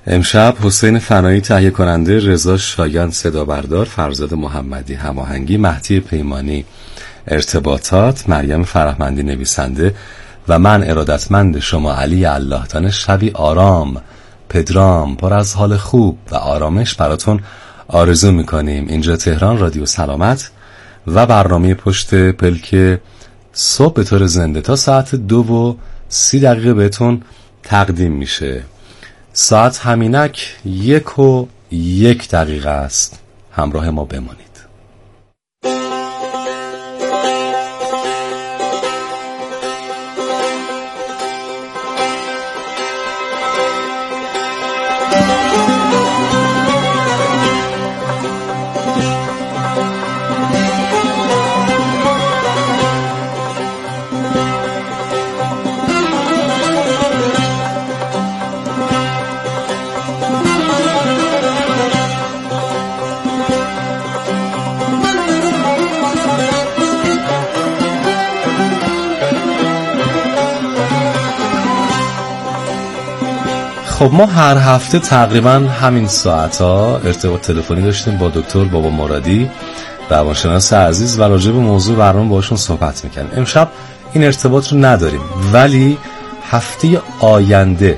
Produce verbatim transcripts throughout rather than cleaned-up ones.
امشب حسین فنایی تهیه کننده، رضا شایان صدا بردار، فرزاد محمدی هماهنگی، مهدی پیمانی ارتباطات، مریم فرهمندی نویسنده و من ارادتمند شما علی الله دانش شبی آرام، پدرام، پر از حال خوب و آرامش براتون آرزو میکنیم. اینجا تهران، رادیو سلامت و برنامه پشت پلک صبح به طور زنده تا ساعت دو و سی دقیقه بهتون تقدیم میشه. ساعت همینک یک و یک دقیقه است. همراه ما بمانید. خب ما هر هفته تقریبا همین ساعت ها ارتباط تلفنی داشتیم با دکتر بابا مرادی، روانشناس عزیز، و راجع به موضوع برنامه باشون صحبت میکنیم. امشب این ارتباط رو نداریم، ولی هفته آینده،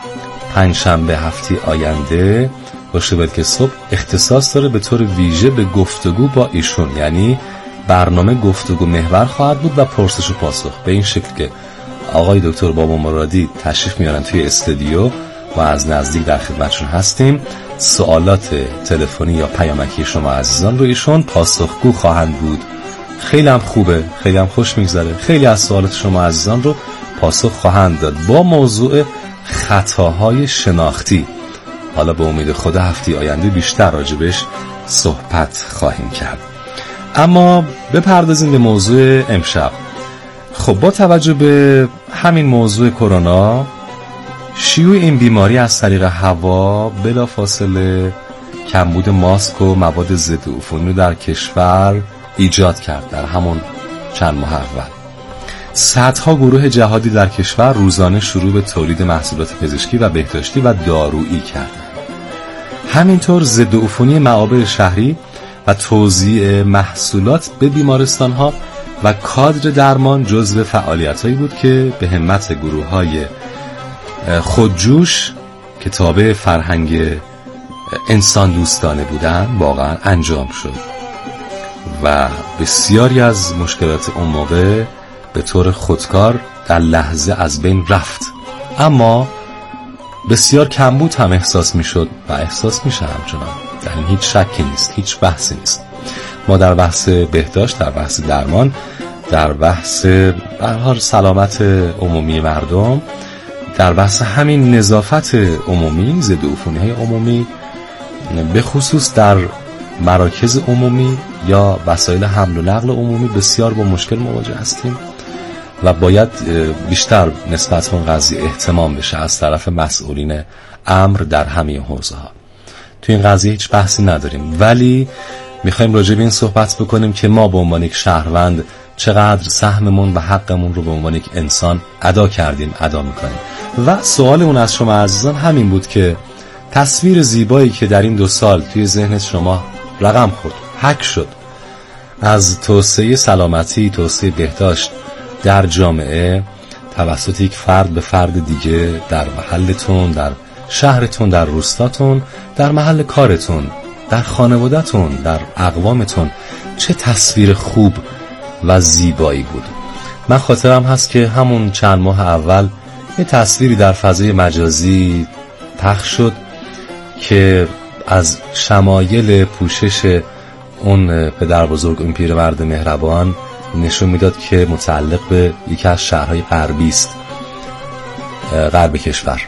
پنجشنبه هفته آینده باشه باید که صبح اختصاص داره به طور ویژه به گفتگو با ایشون. یعنی برنامه گفتگو محور خواهد بود و پرسش و پاسخ، به این شکل که آقای دکتر بابا مرادی تشریف میارن توی استودیو و از نزدیک در خدمتشون هستیم. سوالات تلفنی یا پیامکی شما عزیزان رو ایشون پاسخگو خواهند بود. خیلی هم خوبه، خیلی هم خوش میگذره. خیلی از سوالات شما عزیزان رو پاسخ خواهند داد با موضوع خطاهای شناختی. حالا به امید خدا هفته آینده بیشتر راجبش صحبت خواهیم کرد. اما بپردازیم به موضوع امشب. خب با توجه به همین موضوع کرونا، شیوع این بیماری از طریق هوا بلافاصله کمبود ماسک و مواد ضد عفونی در کشور ایجاد کرد. در همون چند ماه اول صدها گروه جهادی در کشور روزانه شروع به تولید محصولات پزشکی و بهداشتی و دارویی کردند. همینطور ضد عفونی معابر شهری و توزیع محصولات به بیمارستان‌ها و کادر درمان جزو فعالیت‌هایی بود که به همت گروه‌های خودجوش که تابع فرهنگ انسان دوستانه بودن واقعا انجام شد و بسیاری از مشکلات اون موقع به طور خودکار در لحظه از بین رفت. اما بسیار کمبود هم احساس می شد و احساس می شه همچنان. در این هیچ شکی نیست، هیچ بحثی نیست. ما در بحث بهداشت، در بحث درمان، در بحث به هر حال سلامت عمومی مردم، در بحث همین نظافت عمومی، ضد عفونی‌های عمومی، به خصوص در مراکز عمومی یا وسایل حمل و نقل عمومی بسیار با مشکل مواجه هستیم و باید بیشتر نسبت به اون قضیه اهتمام بشه از طرف مسئولین امر در همه حوزه‌ها. تو این قضیه هیچ بحثی نداریم، ولی میخوایم راجع به این صحبت بکنیم که ما به عنوان یک شهروند چقدر سهممون و حقمون رو به عنوان یک انسان ادا کردیم، ادا میکنیم. و سوال اون از شما عزیزان همین بود که تصویر زیبایی که در این دو سال توی ذهن شما رقم خورد، حک شد، از توسعه سلامتی، توسعه بهداشت در جامعه توسط یک فرد به فرد دیگه در محلتون، در شهرتون، در روستاتون، در محل کارتون، در خانواده‌تون، در اقوامتون، چه تصویر خوب و زیبایی بود. من خاطرم هست که همون چند ماه اول یه تصویری در فضای مجازی پخش شد که از شمایل پوشش اون پدر بزرگ، اون پیرمرد مهربان، نشون میداد که متعلق به یکی از شهرهای غربی است، غرب کشور،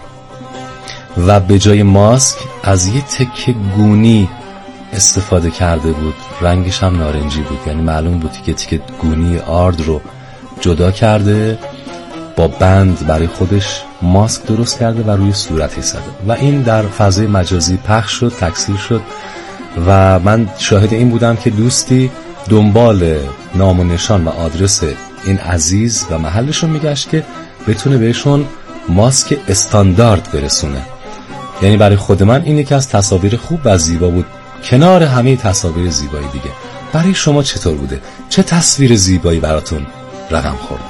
و به جای ماسک از یه تکه گونی استفاده کرده بود. رنگش هم نارنجی بود، یعنی معلوم بود که تکه گونی آرد رو جدا کرده، با بند برای خودش ماسک درست کرده و روی صورتش زده و این در فضای مجازی پخش شد، تکثیر شد و من شاهد این بودم که دوستی دنبال نام و نشان و آدرس این عزیز و محلشون میگشت که بتونه بهشون ماسک استاندارد برسونه. یعنی برای خود من این یکی از تصاویر خوب و زیبا بود کنار همه تصاویر زیبایی دیگه. برای شما چطور بوده؟ چه تصویر زیبایی براتون رقم خورد؟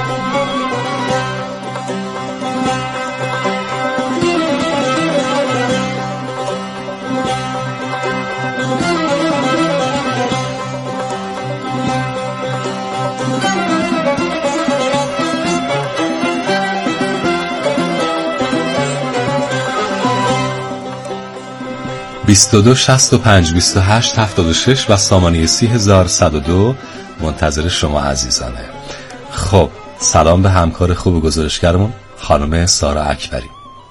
بیست و دو شصت و پنج بیست و هشت هفتاد و شش و سامانه سی هزار و صد و دو منتظر شما عزیزانه. خب سلام به همکار خوب گزارشگرمون خانم سارا اکبری.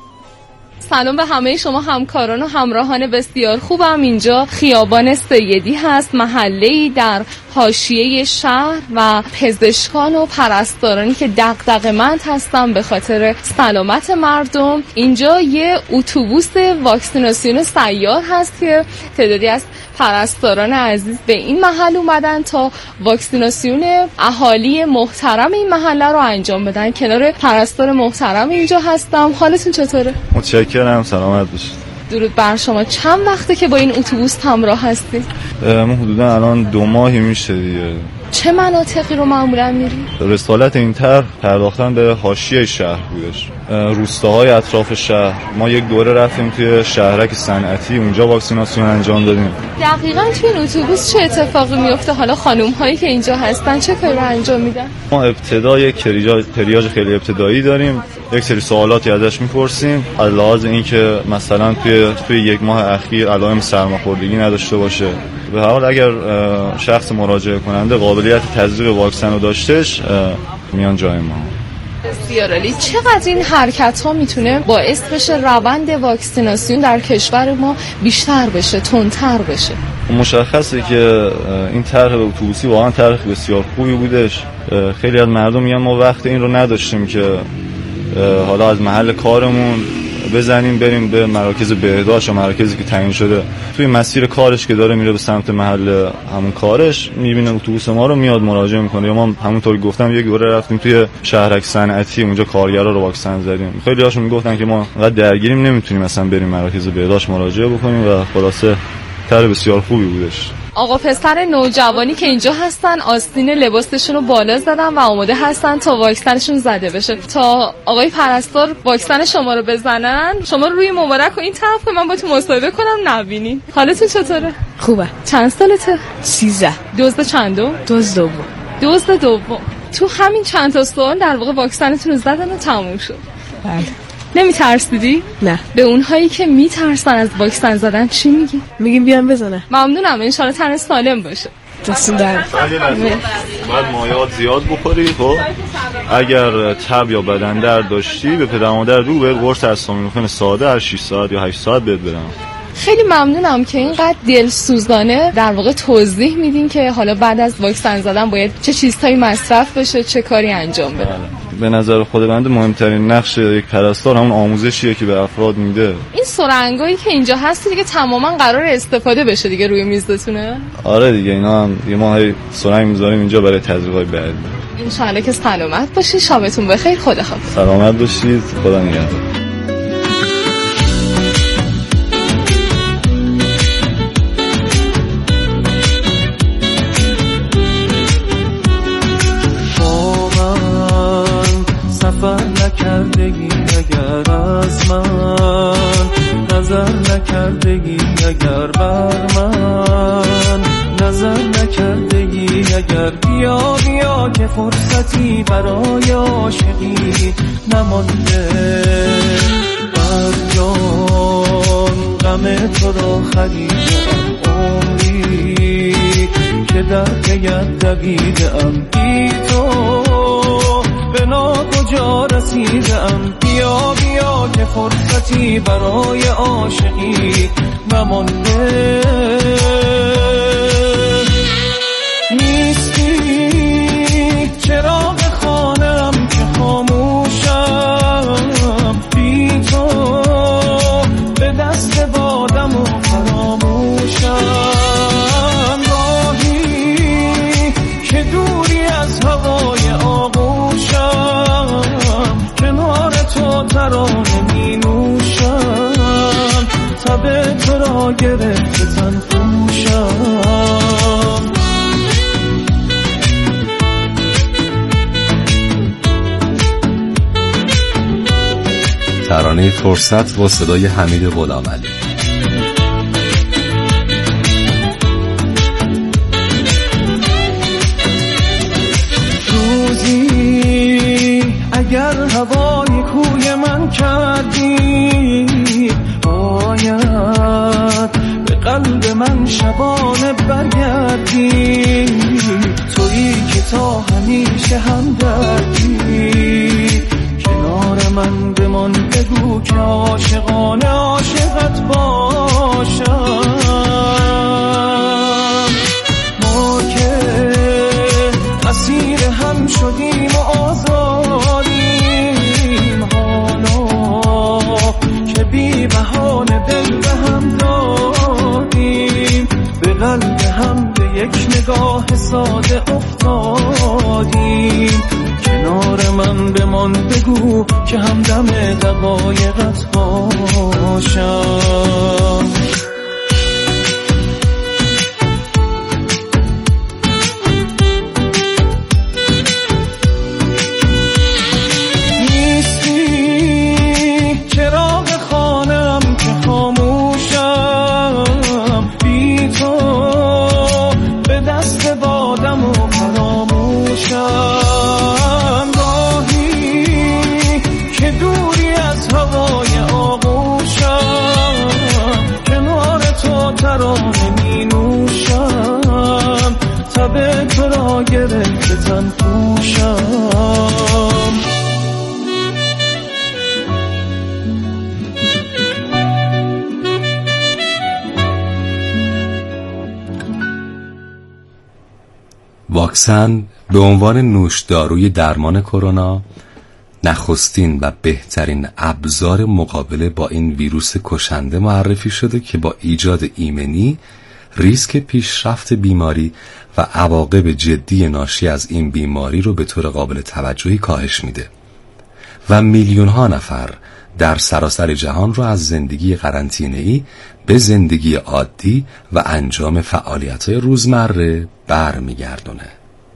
سلام به همه شما همکاران و همراهان بسیار خوبم. اینجا خیابان سیدی هست، محله‌ای در حاشیه شهر و پزشکان و پرستارانی که دغدغه‌مند هستن به خاطر سلامت مردم. اینجا یه اتوبوس واکسیناسیون سیار هست که تعدادی از پرستاران عزیز به این محل اومدن تا واکسیناسیون اهالی محترم این محله رو انجام بدن. کنار پرستار محترم اینجا هستم. حالتون چطوره؟ متشکرم، سلامت باشید. درود بر شما. چند وقته که با این اتوبوس همراه هستی؟ ما حدودا الان دو ماهی میشه دیگه. چه مناطقی رو معمولا میری؟ رسالت این طرح پرداختن به حاشیه شهر بودش، روستاهای اطراف شهر. ما یک دوره رفتیم توی شهرک صنعتی، اونجا واکسیناسیون انجام دادیم. دقیقاً توی این اتوبوس چه اتفاقی میفته؟ حالا خانم هایی که اینجا هستن چه کاری رو انجام میدن؟ ما ابتدا یک تریاج خیلی ابتدایی داریم، یک سری سوالاتی ازش میپرسیم از لحاظ اینکه مثلا توی توی یک ماه اخیر علائم سرماخوردگی نداشته باشه. به هر حال اگر شخص مراجعه کننده قابلیت تزریق واکسن رو داشتش میان جای ما. بسیار عالی. چقدر این حرکت ها میتونه باعث بشه روند واکسیناسیون در کشور ما بیشتر بشه، تندتر بشه؟ مشخصه که این طرح اتوبوسی واقعا طرح بسیار خوبی بودش. خیلی از مردم میگن ما وقت این رو نداشتیم که حالا از محل کارمون بزنیم بریم به مراکز بهداشت و مراکزی که تعیین شده. توی مسیر کارش که داره میره به سمت محل همون کارش، میبینه اتوبوس ما رو میاد مراجعه میکنه. یا ما همونطور گفتم یک دوره رفتیم توی شهرک صنعتی، اونجا کارگرا رو واکسن زدیم. خیلی هاشون میگفتن که ما انقدر درگیریم نمیتونیم مثلا بریم مراکز بهداشت مراجعه بکنیم و خلاصه طرح بسیار خوبی بودش. آقا پسر نوجوانی که اینجا هستن آستین لباسشون رو بالا زدن و آماده هستن تا واکسنشون زده بشه. تا آقای پرستار واکسن شما رو بزنن، شما روی مبارک و این طرف که من با تو مصاحبه کنم نبینین. حالتون چطوره؟ خوبه. چند سالته؟ سیزده. دوز چندم؟ دوز دوم. دوز دوم. تو همین چند تا سال در واقع واکسنتون رو زدن و تموم شد. بله. نمی ترسیدی؟ نه. به اونهایی که می ترسن از واکسن زدن چی میگی؟ میگیم بیان بزنه. ممنونم، انشالله تن سالم باشه. دستون در. باید مایعات زیاد بخوری. خب اگر تب یا بدن درد داشتی به پدر مادر بگو بهت قرص آسیتامینوفن ساده هر شش ساعت یا هشت ساعت بهت بدم. خیلی ممنونم که اینقدر دلسوزانه در واقع توضیح میدین که حالا بعد از واکسن زدن باید چه چیزهایی مصرف بشه، چه کاری انجام بده. به نظر خود بنده مهمترین نقش یک پرستار همون آموزشیه که به افراد میده. این سرنگایی که اینجا هست دیگه تماما قرار استفاده بشه دیگه روی میزتونه؟ آره دیگه، اینا هم یه ما سرنگ میذاریم اینجا برای تزریقای بعد. ان شاءالله که سلامت باشید. شبتون بخیر. خداحافظ. سلامت باشید. خدا نگهدار. نکردگی اگر از من نظر نکردگی اگر بر من نظر نکردگی اگر بیا بیا که فرصتی برای عاشقی نمانده بر جان غم تو را خریدم عمری که در پیت دویدم بی تو به ناکجا رسیدم. بیا بیا که فرصتی برای عاشقی نمانده نیستی. چراغ خانم که خاموشم بی تو به دست بادم و فراموشم. راهی که دوری از هوای آغوشم کنار تو ترانه می نوشم. را گرفته تن پوشم. ترانه فرصت با صدای حمید غلامعلی. روزی اگر هوای کوی من کردی، باید به قلب من شبانه برگردی. تویی که تا همیشه همدردی، کنار من بمان بگو که عاشقانه عاشقت باشم. ما که اسیر هم شدیم و آزادیم، حالا که بی بهانه دل به هم دادیم. به قلب هم به یک نگاه ساده افتادیم. کنار من بمان بگو که همدم دقایقت باشم. نیستی چراغ خانم که خاموشم، بی تو به دست بادم و فراموشم. دوری از هوای آغوشم، کنار تو ترانه می نوشم. تب تو را گرفته تن پوشم. واکسن به عنوان نوشداروی درمان کرونا نخستین و بهترین ابزار مقابله با این ویروس کشنده معرفی شده که با ایجاد ایمنی ریسک پیشرفت بیماری و عواقب جدی ناشی از این بیماری رو به طور قابل توجهی کاهش میده و میلیون ها نفر در سراسر جهان رو از زندگی قرنطینه‌ای به زندگی عادی و انجام فعالیت‌های روزمره برمیگردونه.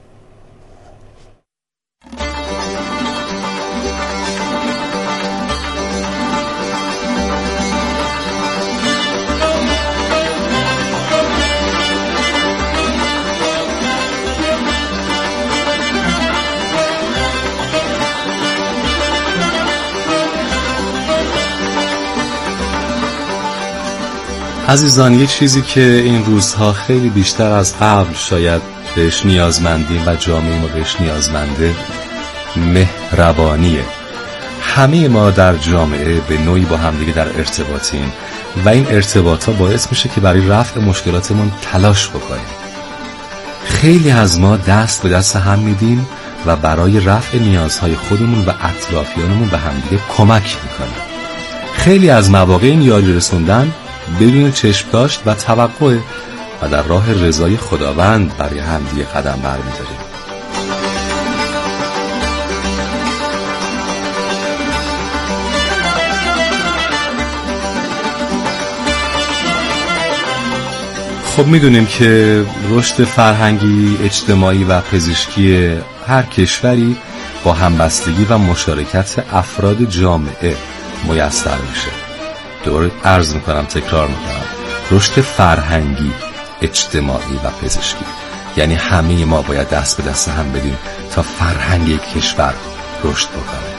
عزیزان، یه چیزی که این روزها خیلی بیشتر از قبل شاید بهش نیازمندیم و جامعه ما بهش نیازمنده، مهربانیه. همه ما در جامعه به نوعی با همدیگه در ارتباطیم و این ارتباط ها باعث میشه که برای رفع مشکلاتمون تلاش بکنیم. خیلی از ما دست به دست هم میدیم و برای رفع نیازهای خودمون و اطرافیانمون به همدیگه کمک میکنیم. خیلی از مواقع این یاری رسوندن بدون چشم داشت و توقع و در راه رضای خداوند برای همدیگه قدم برمی‌داریم. خب میدونیم که رشد فرهنگی، اجتماعی و پزشکی هر کشوری با همبستگی و مشارکت افراد جامعه میسر میشه. دوباره عرض میکنم، تکرار میکنم، رشد فرهنگی، اجتماعی و پزشکی، یعنی همه ما باید دست به دست هم بدیم تا فرهنگ یک کشور رشد بکنه.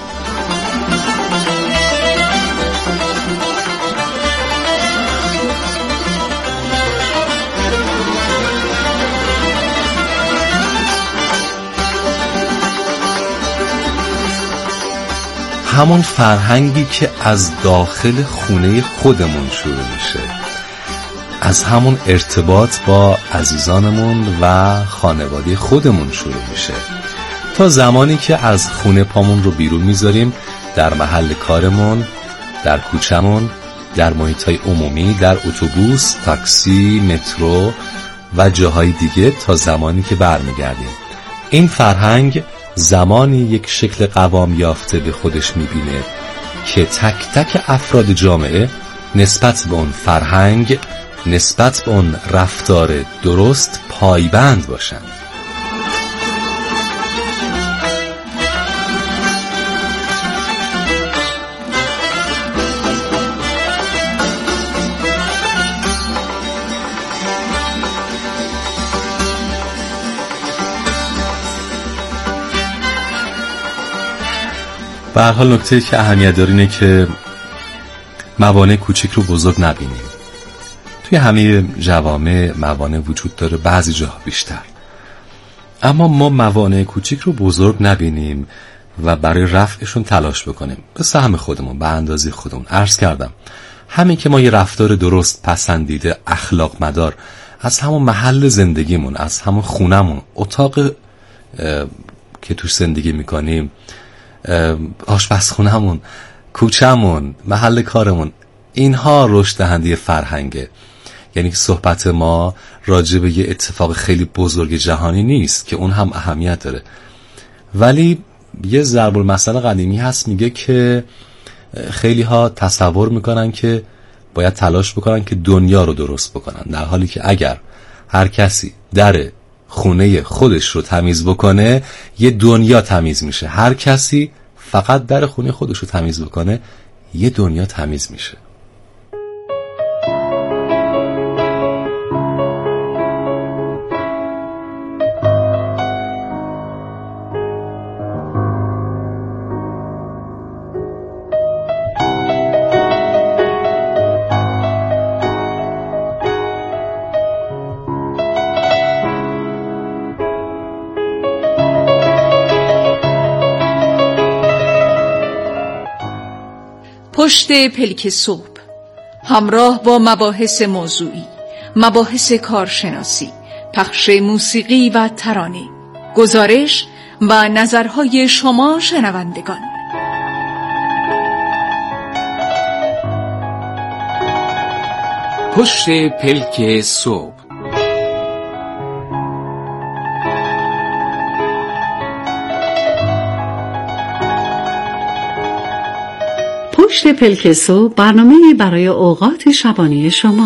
همون فرهنگی که از داخل خونه خودمون شروع میشه، از همون ارتباط با عزیزانمون و خانواده خودمون شروع میشه تا زمانی که از خونه پامون رو بیرون میذاریم در محل کارمون، در کوچمون، در محیطهای عمومی، در اتوبوس، تاکسی، مترو و جاهای دیگه تا زمانی که برمیگردیم. این فرهنگ زمانی یک شکل قوام یافته به خودش میبینه که تک تک افراد جامعه نسبت به اون فرهنگ، نسبت به اون رفتار درست پایبند باشند. به هر حال نکته که اهمیت داره اینه که موانع کوچیک رو بزرگ نبینیم. توی همه جوامع موانع وجود داره، بعضی جاها بیشتر، اما ما موانع کوچیک رو بزرگ نبینیم و برای رفعشون تلاش بکنیم به سهم خودمون، به اندازه خودمون. عرض کردم همین که ما یه رفتار درست، پسندیده، اخلاق مدار از همون محل زندگیمون، از همون خونمون، اتاق که توش زندگی میکنیم، آشپزخونه‌مون، کوچه‌مون، محل کارمون، اینها رشد دهنده فرهنگه. یعنی که صحبت ما راجع به یه اتفاق خیلی بزرگ جهانی نیست که اون هم اهمیت داره، ولی یه ضرب المثل قدیمی هست میگه که خیلی ها تصور میکنن که باید تلاش بکنن که دنیا رو درست بکنن، در حالی که اگر هر کسی در خونه خودش رو تمیز بکنه یه دنیا تمیز میشه. هر کسی فقط در خونه خودش رو تمیز بکنه یه دنیا تمیز میشه. پشت پلک صبح، همراه با مباحث موضوعی، مباحث کارشناسی، پخش موسیقی و ترانه، گزارش و نظرهای شما شنوندگان. پشت پلک صبح. پشت پلک صبح، برنامه برای اوقات شبانه شما.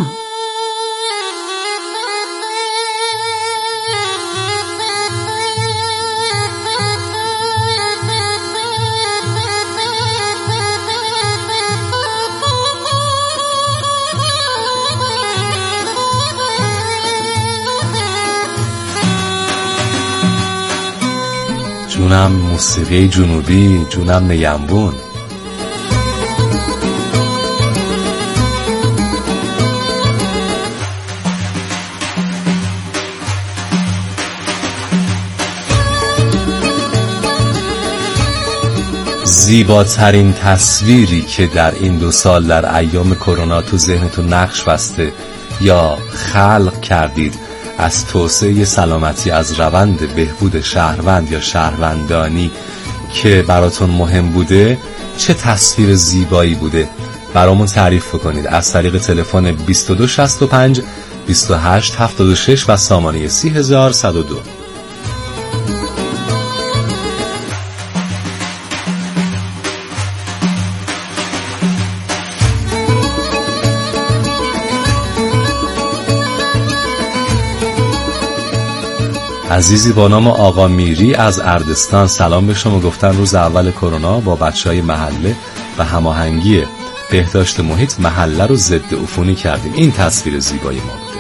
جونم موسیقی جنوبی، جونم نیمبون. زیباترین تصویری که در این دو سال در ایام کرونا تو ذهنتون نقش بسته یا خلق کردید از توسعه سلامتی، از روند بهبود شهروند یا شهروندانی که براتون مهم بوده، چه تصویر زیبایی بوده؟ برامون تعریف کنید از طریق تلفن بیست و دو شصت و پنج بیست و هشت هفتاد و شش و سامانه سی هزار و صد و دو. عزیزی با نام آقا میری از اردستان سلام به شما، گفتن روز اول کرونا با بچهای محله و هماهنگی بهداشت محیط محله رو ضد عفونی کردیم. این تصویر زیبای ما بوده.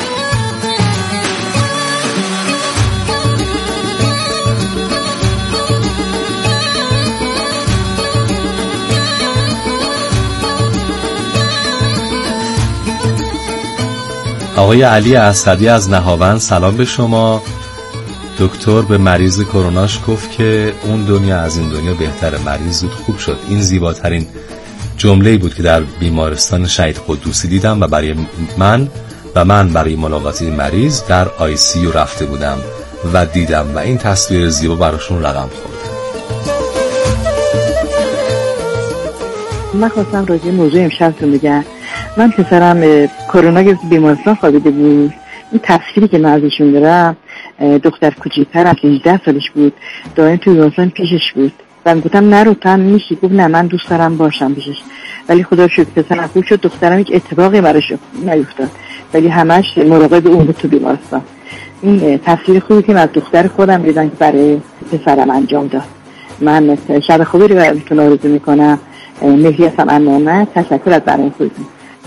آقای علی اسدی از نهاوند سلام به شما. دکتر به مریض کروناش گفت که اون دنیا از این دنیا بهتره، مریض زود خوب شد. این زیباترین جمله‌ای بود که در بیمارستان شهید قدوسی دیدم و برای من و من برای ملاقات این مریض در آی سی یو رفته بودم و دیدم و این تصویر زیبا براشون رقم خورد. من خواستم راجع به موضوع امشبتون بگم. من پسرم کرونا گرفت بیمارستان خوابیده بود. این تصویری که من ازشون دارم، دختر کوچیک‌تر از هجده سالش بود، دائم توی بیمارستان پیشش بود. و گفتم نرو تو هم میشی. گفت نه من دوست دارم باشم پیشش. ولی خدا شکر پسرم خوب شد، دخترم هیچ اتفاقی براش نیفتاد ولی همش مراقب اون بود تو بیمارستان. این تفسیر خوبی که از دختر خودم دیدم که برای پسرم انجام داد. من شب خوبی رو براتون آرزو میکنم. مهری هستم از نعمت. تشکر از برنامه خوبتون.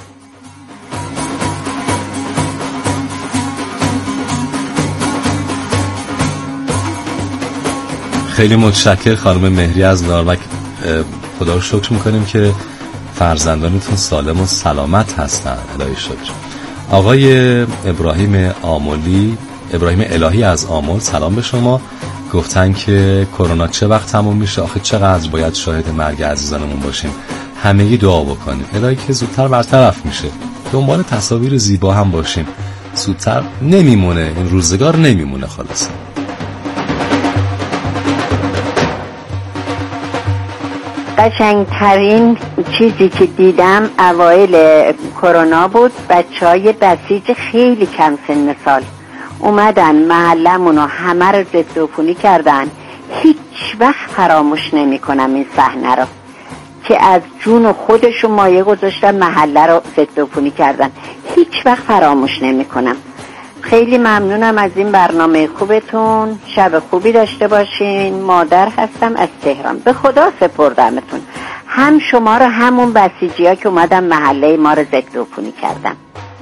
خیلی متشکر خانم مهری از ناروک. خدا رو شکر میکنیم که فرزندانتون سالم و سلامت هستن. الهی شکر. آقای ابراهیم آملی ابراهیم الهی از آمل، سلام به شما. گفتن که کرونا چه وقت تموم میشه؟ آخه چقدر باید شاهد مرگ عزیزانمون باشیم. همگی دعا بکنیم الهی که زودتر برطرف میشه. دنبال تصاویر زیبا هم باشیم، زودتر نمیمونه، این روزگار نمیمونه. خلاصه قشنگترین چیزی که دیدم اوایل کرونا بود. بچهای بسیج خیلی کم سن سال اومدن محلمون رو همه رو ضد عفونی کردن. هیچ وقت فراموش نمی کنم این صحنه رو که از جون خودشون مایه گذاشتن محله رو ضد عفونی کردن. هیچ وقت فراموش نمی کنم. خیلی ممنونم از این برنامه خوبتون. شب خوبی داشته باشین. مادر هستم از تهران. به خدا سپردمتون، هم شما رو همون بسیجی ها که اومدن محله ما رو ضد عفونی کردن.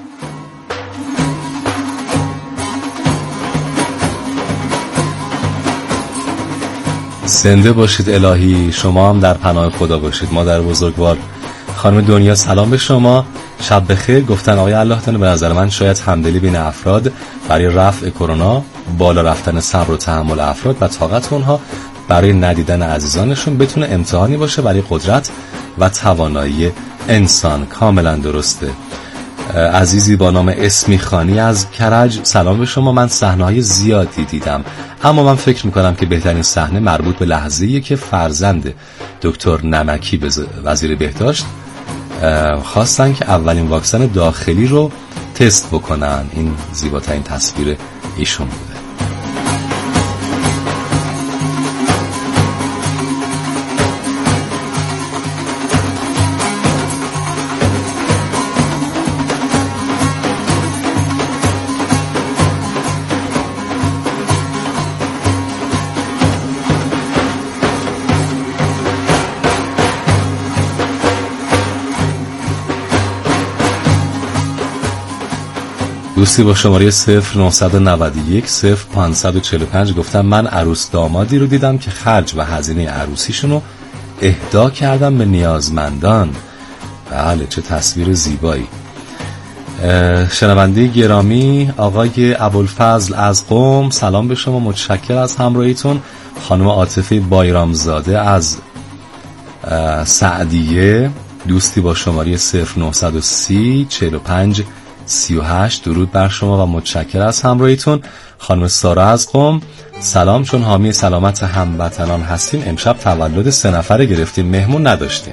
زنده باشید الهی. شما هم در پناه خدا باشید. مادر بزرگوار. خانم دنیا سلام به شما، شب بخیر. گفتن آقای الله تعالی به نظر من شاید همدلی بین افراد برای رفع کرونا، بالا رفتن صبر و تحمل افراد و طاقت اونها برای ندیدن عزیزانشون بتونه امتحانی باشه برای قدرت و توانایی انسان. کاملا درسته. عزیزی با نام اسمی خانی از کرج، سلام به شما. من صحنه‌های زیادی دیدم اما من فکر میکنم که بهترین صحنه مربوط به لحظه‌ایه که فرزند دکتر نمکی به وزیر بهداشت خواستن که اولین واکسن داخلی رو تست بکنن. این زیباترین تصویر ایشون بوده. دوستی با شماره صفر نهصد و نود و یک صفر پانصد و چهل و پنج گفتم من عروس دامادی رو دیدم که خرج و هزینه عروسیشونو اهدا کردم به نیازمندان. بله چه تصویر زیبایی. شنونده گرامی آقای ابوالفضل از قم، سلام به شما، متشکر از همراهیتون. خانم عاطفه بایرامزاده از سعدیه، دوستی با شماره صفر نهصد و سی چهل و پنج سی و هشت، درود بر شما و متشکر از همراهیتون. خانم سارا از قم، سلام، چون حامی سلامت هموطنان هستیم امشب تولد سه نفره گرفتیم، مهمون نداشتیم.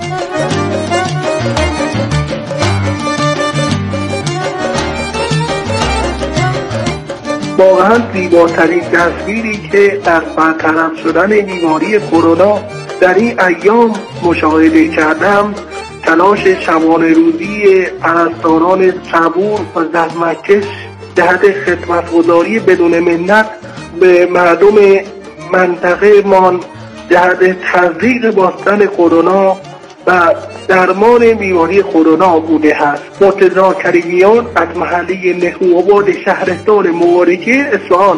واقعا زیباترین تصویری که از برطرف شدن بیماری کرونا در این ایام مشاهده کردم تلاش شبانه روزی پرستاران صبور و زحمتکش جهت خدمتگزاری بدون منت به مردم منطقه مان جهت تزریق باستن کرونا و درمان بیماری کرونا بوده است. مرتضی کریمیان از محله نهوآباد شهرستان مبارکه اصفهان.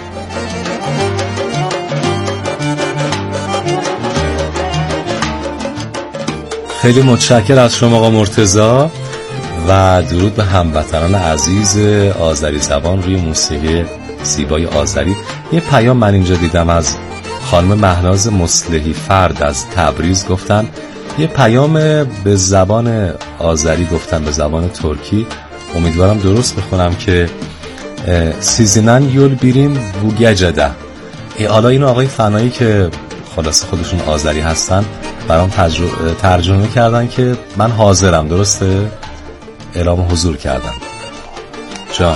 خیلی متشکر از شما آقا مرتضی و درود به هموطنان عزیز آذری زبان روی موسیقی زیبای آذری. یه پیام من اینجا دیدم از خانم مهناز مصلحی فرد از تبریز، گفتن یه پیام به زبان آذری گفتن به زبان ترکی، امیدوارم درست بخونم که سیزینن یول بیریم بوگجده. ای حالا اینو آقای فنایی که خلاص خودشون آذری هستن برام ترجمه کردن که من حاضرم، درسته؟ اعلام حضور کردن. جان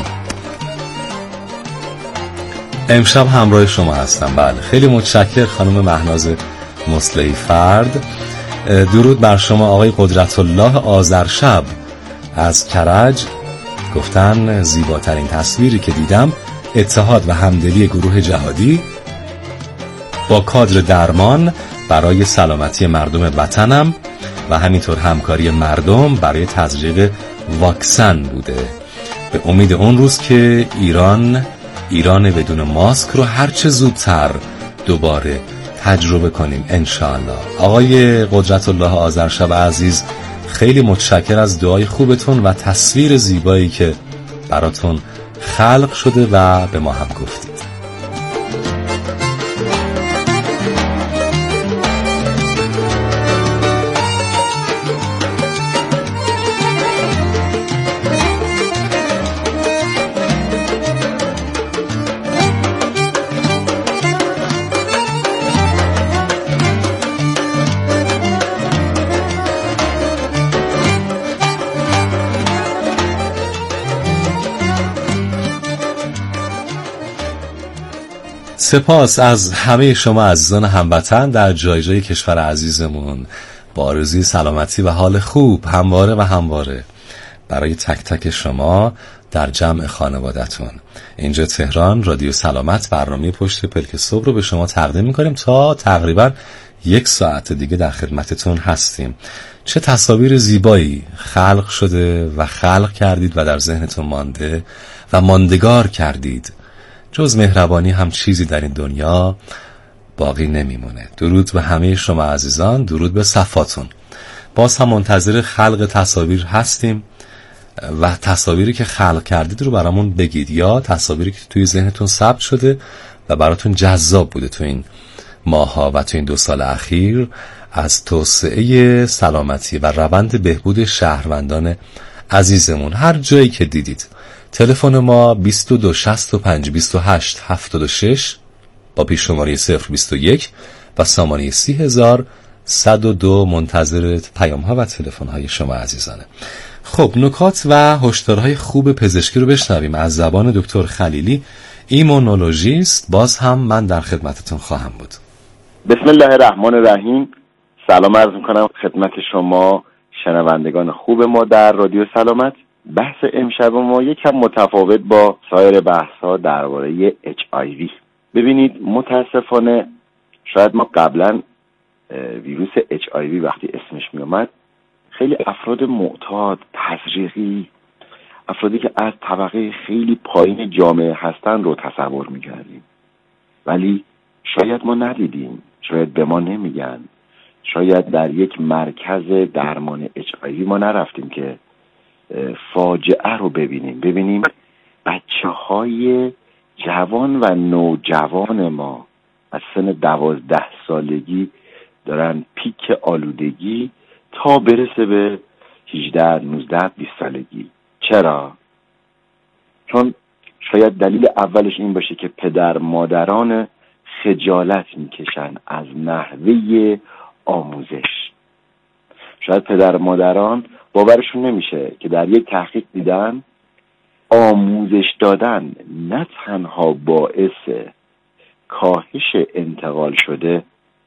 امشب همراه شما هستم. بله خیلی متشکر خانم مهناز مصلحی فرد. درود بر شما آقای قدرت الله آذرشب از کرج. گفتن زیباترین تصویری که دیدم اتحاد و همدلی گروه جهادی با کادر درمان برای سلامتی مردم وطنم و همینطور همکاری مردم برای تزریق واکسن بوده. به امید اون روز که ایران ایران بدون ماسک رو هرچه زودتر دوباره تجربه کنیم انشاءالله. آقای قدرت الله آذرشب عزیز، خیلی متشکر از دعای خوبتون و تصویر زیبایی که براتون خلق شده و به ما هم گفتید. سپاس از همه شما عزیزان هموطن در جای جای کشور عزیزمون. با آرزوی سلامتی و حال خوب همواره و همواره برای تک تک شما در جمع خانوادتون. اینجا تهران رادیو سلامت برنامه پشت پلک صبح رو به شما تقدیم می‌کنیم. تا تقریبا یک ساعت دیگه در خدمتتون هستیم. چه تصاویر زیبایی خلق شده و خلق کردید و در ذهنتون مانده و ماندگار کردید. جز مهربانی هم چیزی در این دنیا باقی نمیمونه. درود به همه شما عزیزان، درود به صفاتون. باز هم منتظر خلق تصاویر هستیم و تصاویری که خلق کردید رو برامون بگید، یا تصاویری که توی ذهنتون ثبت شده و براتون جذاب بوده تو این ماها و تو این دو سال اخیر از توسعه سلامتی و روند بهبود شهروندان عزیزمون. هر جایی که دیدید. تلفن ما بیست و دو شصت و پنج بیست و هشت هفتاد و شش با پیش شماره صفر بیست و یک و سامانه سی هزار صد و دو. منتظر پیام ها و تلفن های شما عزیزانه. خب نکات و هشدارهای خوب پزشکی رو بشنویم از زبان دکتر خلیلی، ایمونولوژیست. باز هم من در خدمتتون خواهم بود. بسم الله الرحمن الرحیم. سلام عرض میکنم خدمت شما شنوندگان خوب ما در رادیو سلامت. بحث امشب ما یکم متفاوت با سایر بحث‌ها درباره اچ آی وی. ببینید متاسفانه شاید ما قبلا ویروس اچ آی وی وقتی اسمش می اومد خیلی افراد معتاد، تزریقی، افرادی که از طبقه خیلی پایین جامعه هستن رو تصور می کردیم. ولی شاید ما ندیدیم، شاید به ما نمیگن، شاید در یک مرکز درمان اچ آی وی ما نرفتیم که فاجعه رو ببینیم. ببینیم بچه های جوان و نوجوان ما از سن دوازده سالگی دارن پیک آلودگی تا برسه به هجده، نوزده، بیست سالگی. چرا؟ چون شاید دلیل اولش این باشه که پدر مادران خجالت میکشن از نحوه آموزش. شاید پدر مادران باورشون نمیشه که در یک تحقیق دیدن آموزش دادن نه تنها باعث کاهش انتقال شده،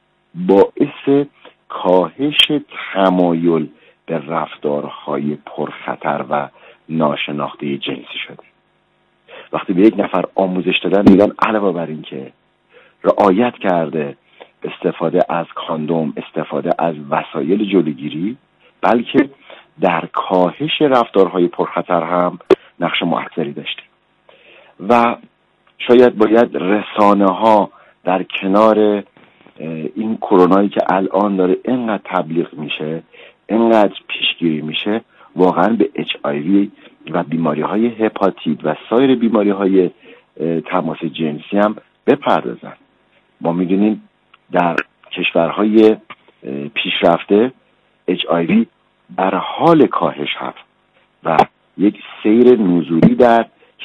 باعث کاهش تمایل به رفتارهای پرخطر و ناشناخته جنسی شده. وقتی به یک نفر آموزش دادن میگن علاوه بر این که رعایت کرده استفاده از کاندوم، استفاده از وسایل جلوگیری، بلکه در کاهش رفتارهای پرخطر هم نقش مؤثری داشته. و شاید باید رسانه ها در کنار این کرونایی که الان داره اینقدر تبلیغ میشه، اینقدر پیشگیری میشه، واقعا به اچ آی وی و بیماری های هپاتیت و سایر بیماری های تماس جنسی هم بپردازن. ما میدونیم در کشورهای پیشرفته اچ آی وی در حال کاهش هست و یک سیر نزولی در